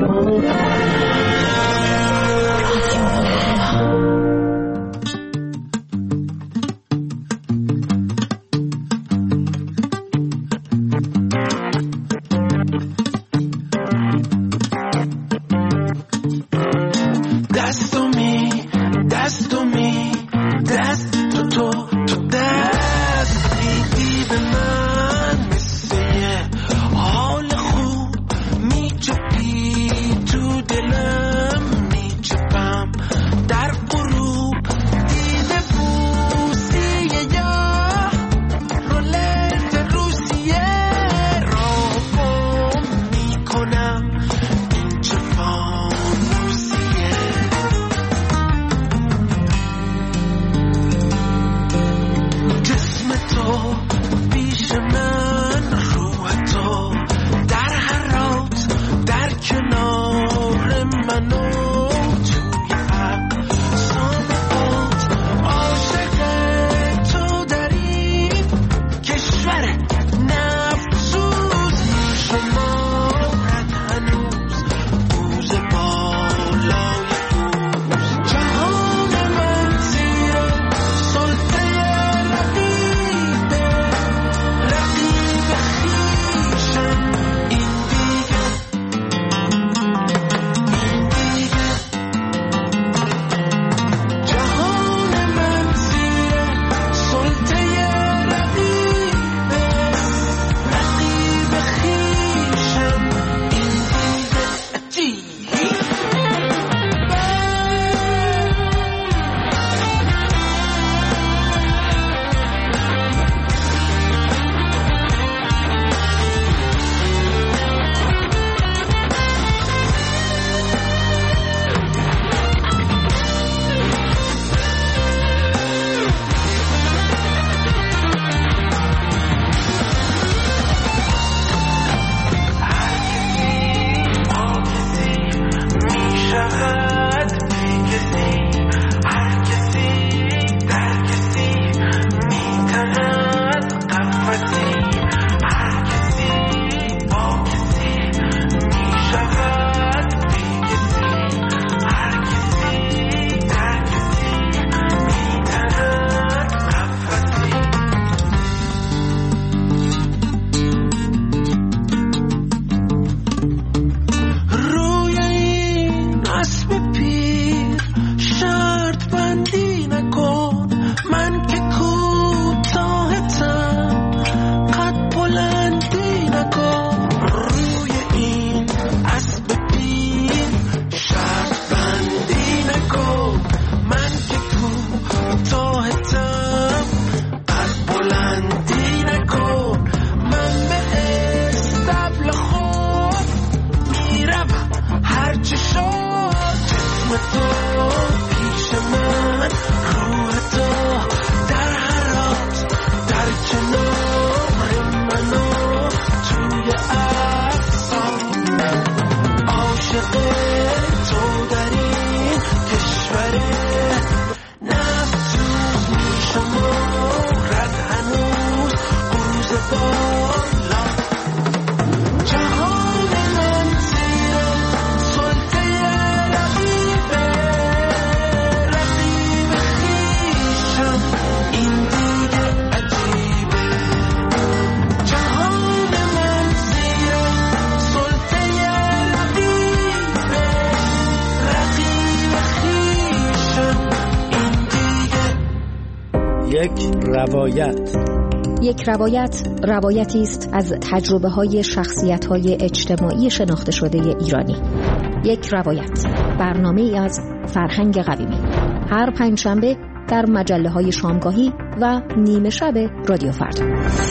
یک روایت روایتی است از تجربه‌های شخصیت‌های اجتماعی شناخته شده ایرانی. یک روایت، برنامه‌ای از فرهنگ قویمی، هر پنجشنبه در مجله‌های شامگاهی و نیمه شب رادیو فردا.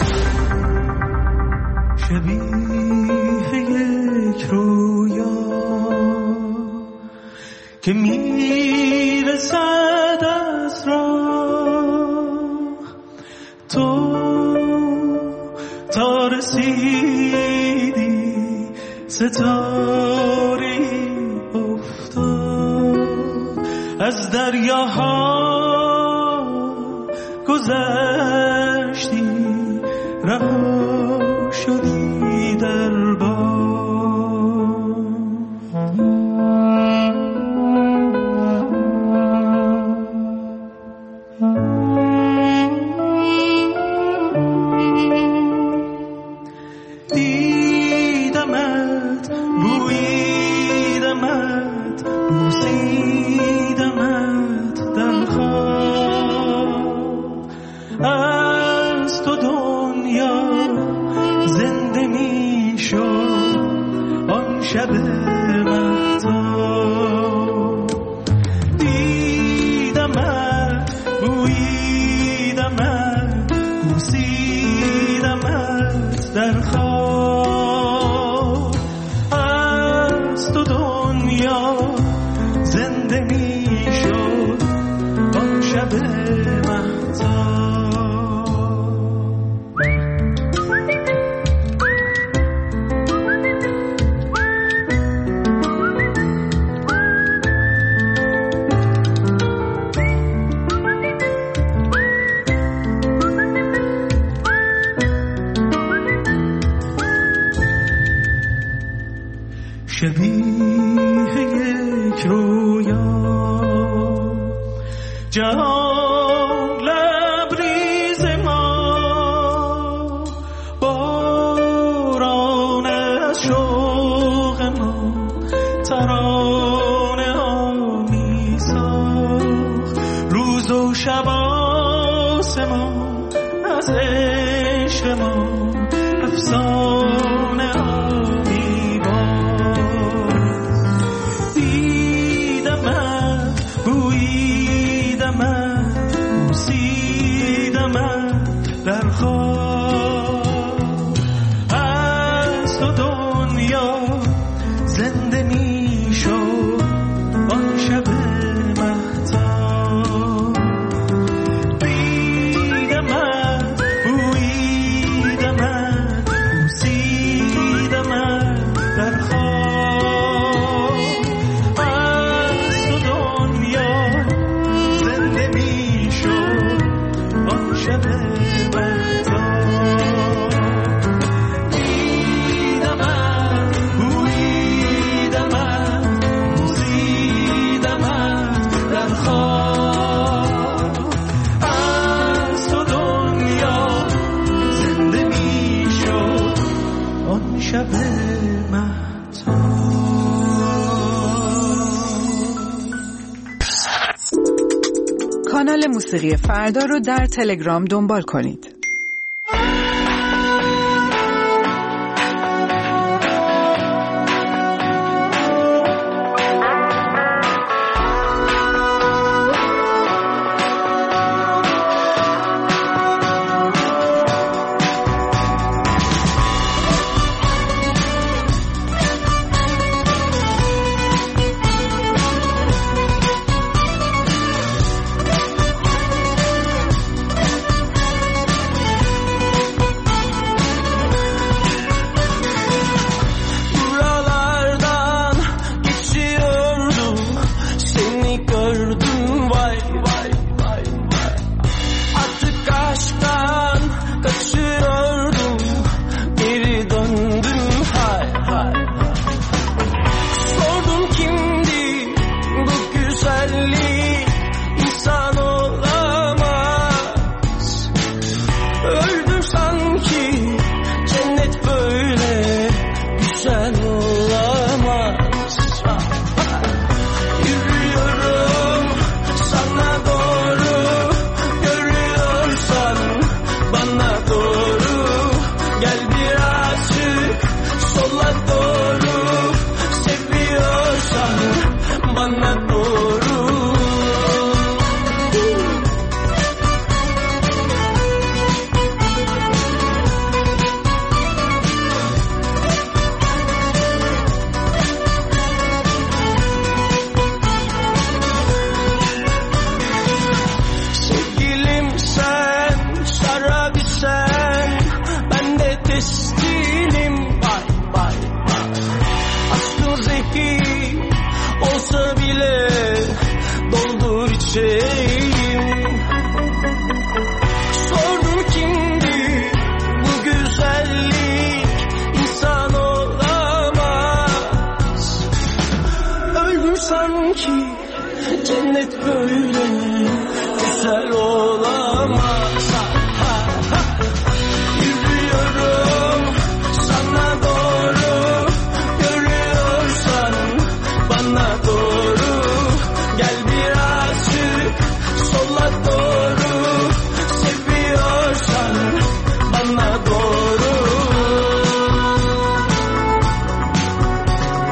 شبیه یک رویا که میرسد از راه، تو تا رسیدی ستاره افتاد، از دریاها گذشتی رها شدی در باد. شب مهتاب دیدمت بوییدمت بوسیدمت در خواب از تو دنیا زنده می شد آن شب مهتاب شبیه یک رویا جهان لبریز ما باران از شوق ما ترانه ها می ساخت روز و شب آسمان از عشق ما افسانه ها می باخت دیدمت بوییدمت بوسیدمت در خواب از تو دنیا زنده می شد آن شب مهتاب دیدمت بوییدمت بوسیدمت در خواب از تو دنیا زنده می شد آن شب مهتاب دیدمت بوییدمت بوسیدمت در خواب از تو دنیا زنده می شد آن شب مهتاب کانال موسیقی فردا رو در تلگرام دنبال کنید. Buralardan geçiyordum, seni gördüm vay vay vay vay. Artık aşktan kaçıyordum, geri döndüm hay hay hay. Sordum kimdi bu güzellik, insan olamaz. Öldüm sanki, cennet böyle güzel olamaz. Yürüyorum sana doğru, görüyorsan bana doğru. Gel birazcık sola doğru, seviyorsan bana doğru. Sevgilim sen, şarabı sen, ben de testinim vay vay vay. Aşkın zehir olsa bile doldur içeyim. Sordum kimdi bu güzellik, insan olamaz. Öldüm sanki, cennet böyle güzel olamaz. Ha, ha. Yürüyorum sana doğru, görüyorsan bana doğru. Gel birazcık sola doğru, seviyorsan bana doğru.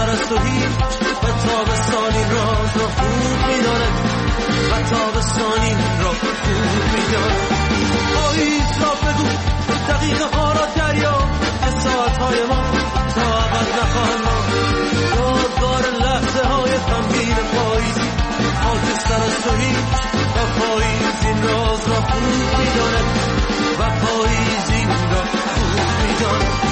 است و هیچ و تابستانی راز را خوب می‌داند و تابستانی را خوب می‌داند. پاییز را بگو دقیقه ها را دریا که ساعت‌های ما تا ابد نخواهند ماند. یادگار لحظه های غمگین پاییزی خاکستر است و هیچ و پاییز این راز را خوب می‌داند و پاییز این را خوب می‌داند.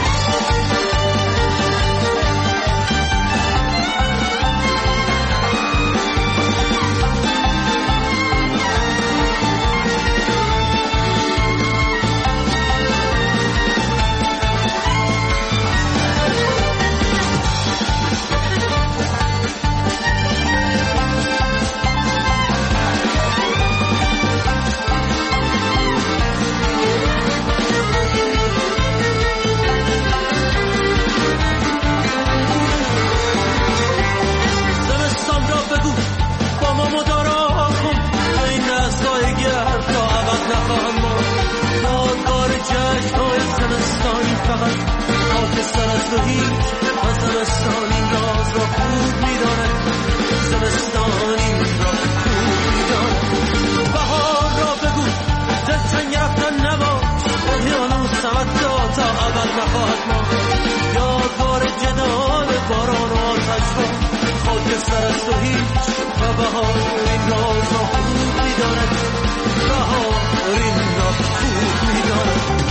خاکستر است و هیچ و زمستان این راز را خوب می‌داند. زمستان این را خوب می‌داند. بهار را بگو دلتنگ رفتن نباش اقیانوس تمتا تا ابد نخواهد ماند. یادگار جدال باران و آتش را خاکستر است و هیچ و بهار این راز را خوب می‌داند. بهار این را خوب می‌داند.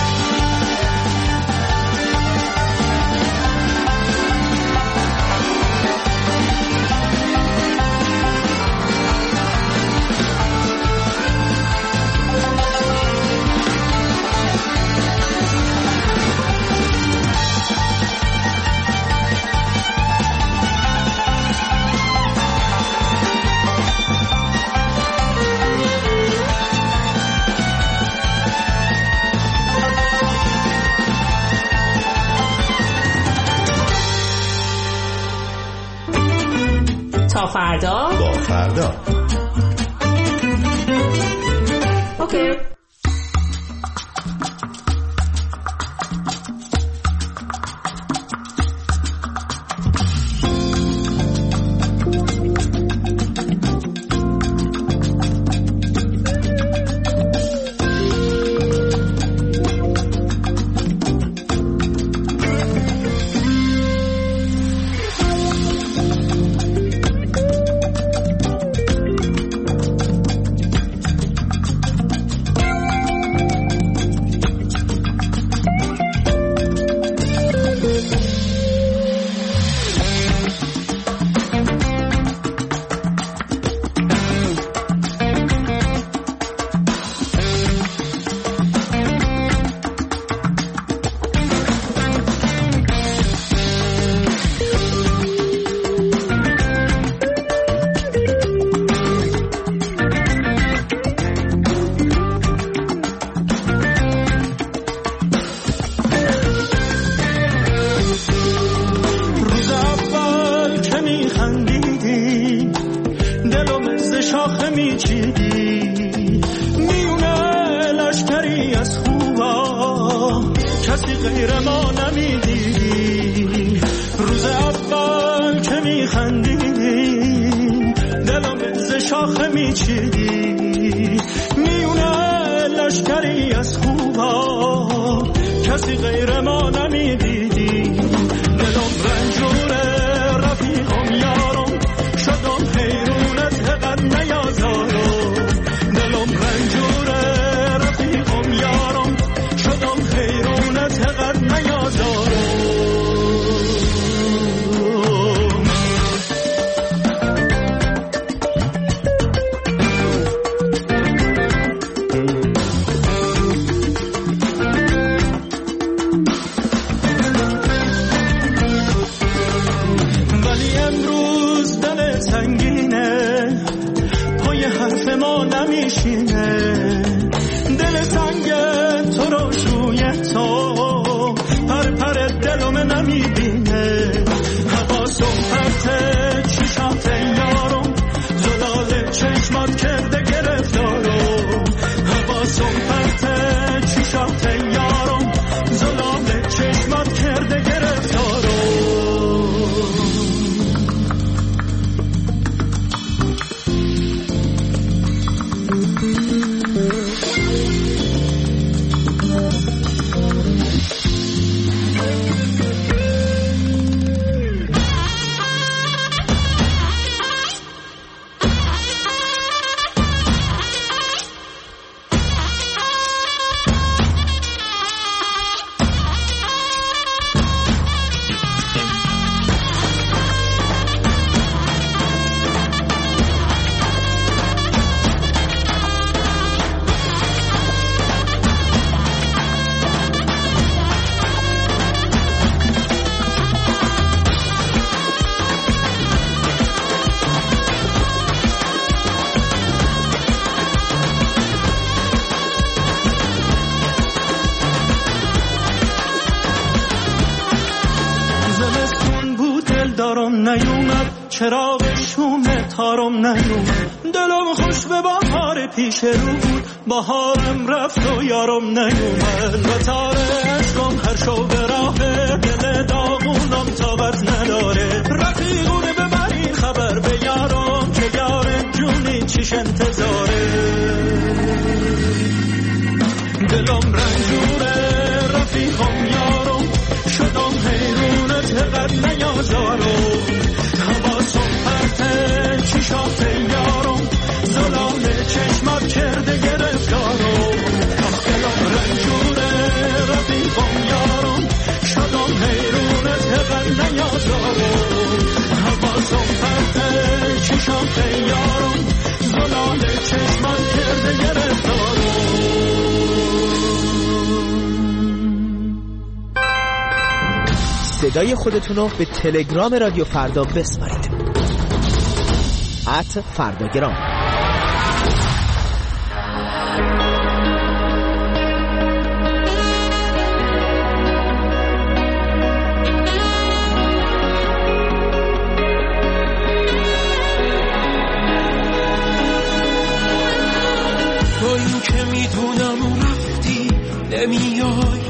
تا فردا با فردا. اوکی. یارم نیومد، چراغ شوم تارم نیومد. دلم خوش به بهار پیش رو بود، بهارم رفت و یارم نیومد. و تار عشقم هر شو به راه، دل داغونم طاقت نداره. رفیقونه ببرین خبر به یارم، که یارم جونی چیش انتظاره. دلم رنجوره رفیقم یارم، شدم حیرونت قد نیازارم. حواسم پرته چشات یارم، زلال چشمات کرده گرفتارم. دلم رنجوره رفیقم یارم، شدم حیرونت قد نیازارم. حواسم پرته چشات یارم، زلال چشمات کرده گرفتارم. صدای خودتون رو به تلگرام رادیو فردا بسپارید. @فرداگرام. با این که میدونم رفتی نمیای،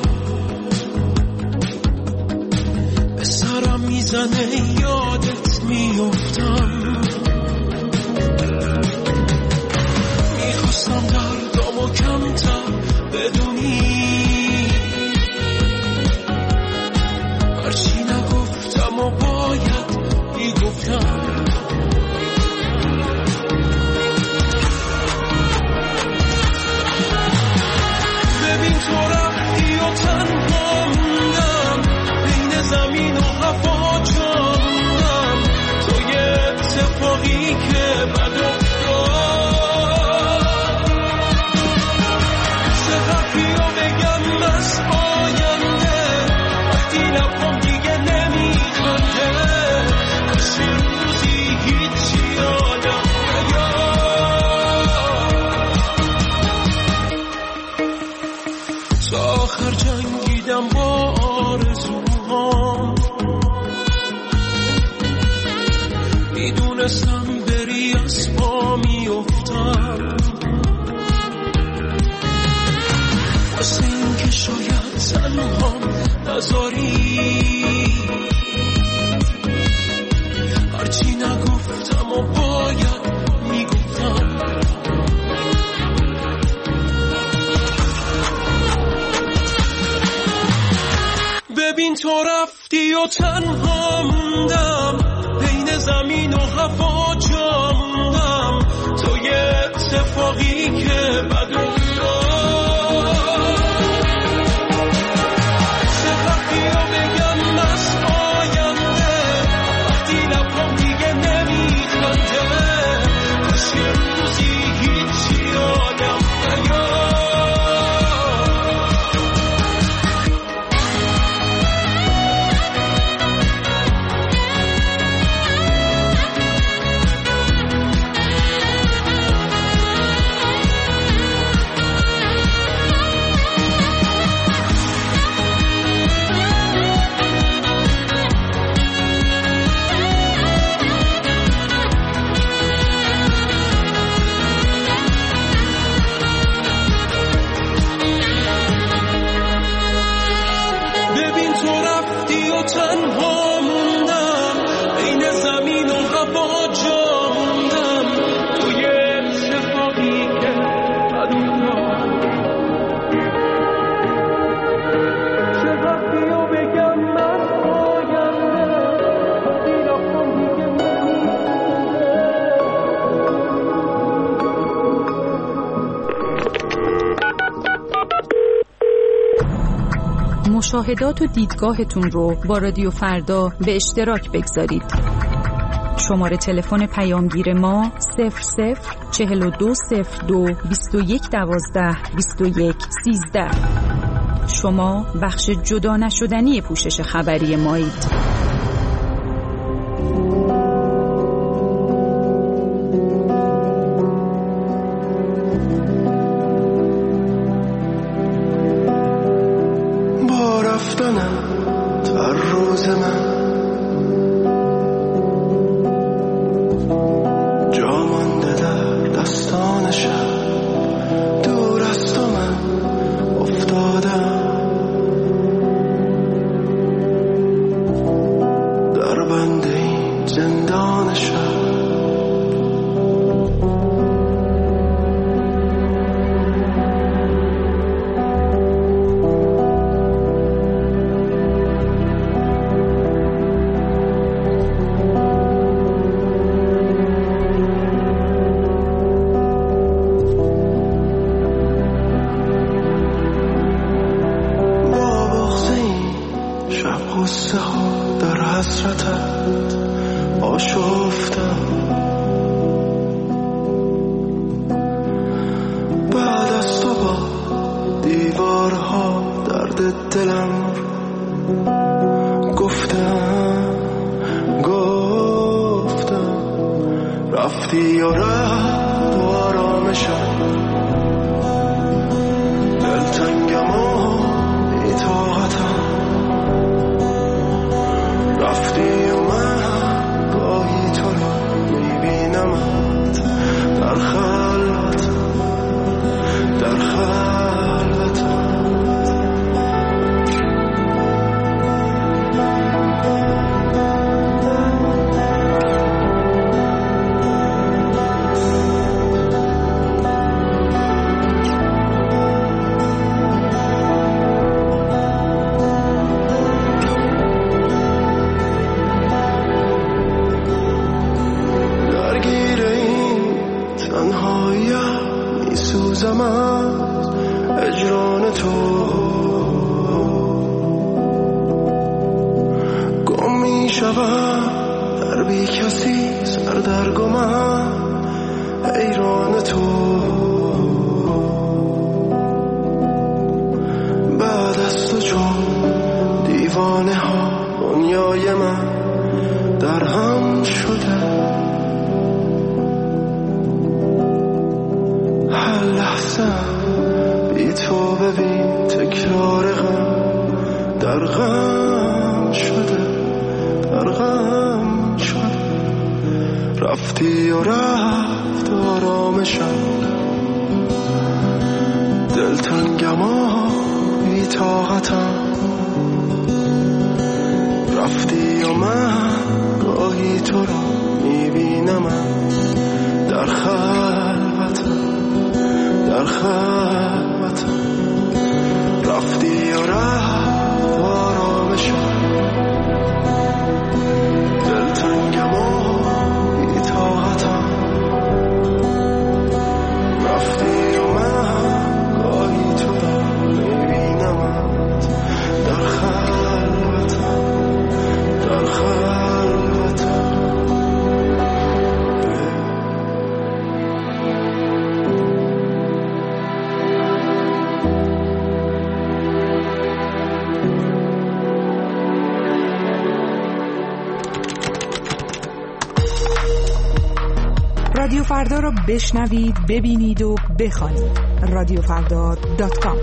به سرم میزنه یادت میافتم. میخواستم دردامو کمتر بدونی، هرچی نگفتم و باید میگفتم. ببین تو رفتی و تنها موندم، بین زمین و هوا جاندم. تو یه اتفاقی که بد افتاد، چقدر یا بگم از آینده، وقتی لبم دیگه نمیخنده. کاش یه روزی هیچی یادم نیاد، تا آخر جنگیدم با آرزوهام. میدونستم بری از پا میافتم، واسه این که شاید تنهام نذاری. هرچی نگفتم و باید میگفتم. ببین تو رفتی و تنها موندم، بین زمین و هوا جا موندم. تو یه اتفاقی که بد افتاد، چقدر یا بگم از آینده، وقتی لبم دیگه نمیخنده. کاش یه روزی هیچی یادم نیاد. تنها موندم، بین زمین و هوا جا موندم. تو یه اتفاقی که بد افتاد، چقدر یا بگم از آینده، وقتی رفتم دیگه مشاهدات و دیدگاهتون رو با رادیو فردا به اشتراک بگذارید. شماره تلفن پیامگیر ما 004202 2112 2113. شما بخش جدا نشدنی پوشش خبری مایید. با رفتنم هر روز من بند این زندان شب. قصه ها در حسرتت آشفتم، بعد از تو با دیوارها درد دلم گفتم رفتی و رفت و آرامشم، دلتنگم و بی‌طاقتم، رفتی و من گاهی تو رو میبینمت در خلوتم، در خلوتم. میسوزم از اجران تو، گم میشوم در بی کسی سردرگمم حیران تو. بعد از تو چون دیوانه ها دنیای من در هم شده، هر لحظه بی تو ببین تکرار غم در غم شده، در غم شده. رفتی و رفت آرامشم، دلتنگم و بی‌طاقتم، رفتی و من گاهی تو رو میبینم در خلوتم، در خلوتم. رفتی و رفت آرامشم، دلتنگم و بی‌طاقتم، رفتی و من گاهی تو رو میبینم در خلوتم، در خلوتم. رادیو فردا را بشنوید، ببینید و بخوانید. radiofrda.com.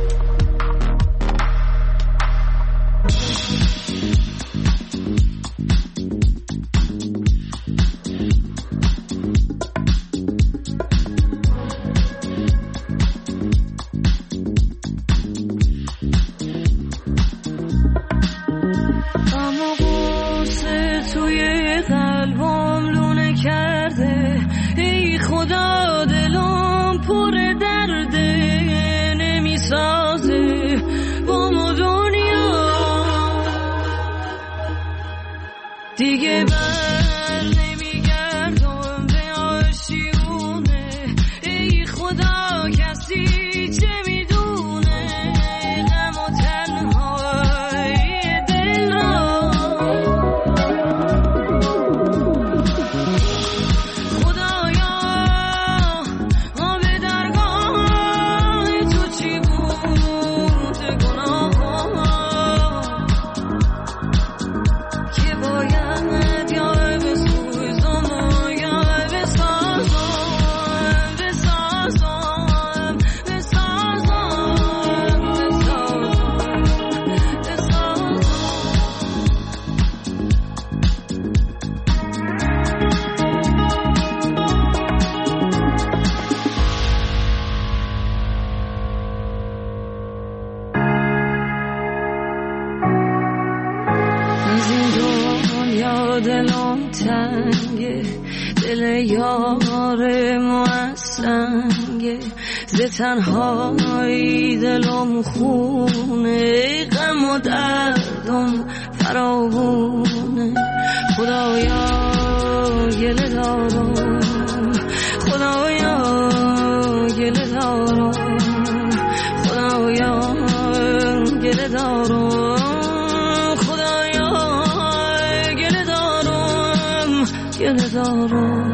دیگه بر نمیگردم به آشیونه، ای خدا کسی چه میدونه غم و تنهای دل را. خدایا آب درگاه تو چی بود گناه که باید یار به سوی دلم تنگه، دل یار موسنگه، ز تنهایی دلم خونه، غم و دردم فراوونه. خدایا گله دارم، خدایا گله دارم، خدایا گله دارم، خدایا گله دارم، گله دارم.